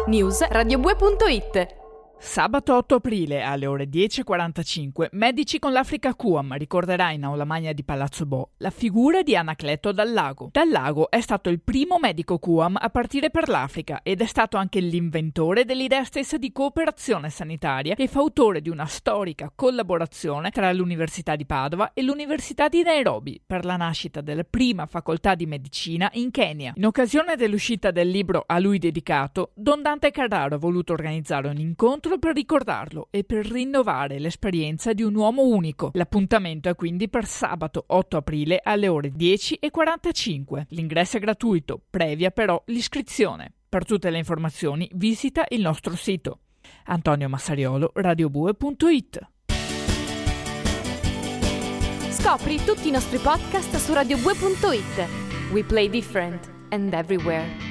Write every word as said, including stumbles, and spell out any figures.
News radiobue punto it. Sabato otto aprile alle ore dieci e quarantacinque, Medici con l'Africa Q A M ricorderà in Aula Magna di Palazzo Bo la figura di Anacleto Dal Lago. Dal Lago è stato il primo medico Q A M a partire per l'Africa ed è stato anche l'inventore dell'idea stessa di cooperazione sanitaria e fautore di una storica collaborazione tra l'Università di Padova e l'Università di Nairobi per la nascita della prima facoltà di medicina in Kenya. In occasione dell'uscita del libro a lui dedicato, Don Dante Carraro ha voluto organizzare un incontro per ricordarlo e per rinnovare l'esperienza di un uomo unico. L'appuntamento è quindi per sabato otto aprile alle ore dieci e quarantacinque. L'ingresso è gratuito, previa però l'iscrizione. Per tutte le informazioni visita il nostro sito. Antonio Massariolo, radiobue punto it. Scopri tutti i nostri podcast su radiobue punto it. We play different and everywhere.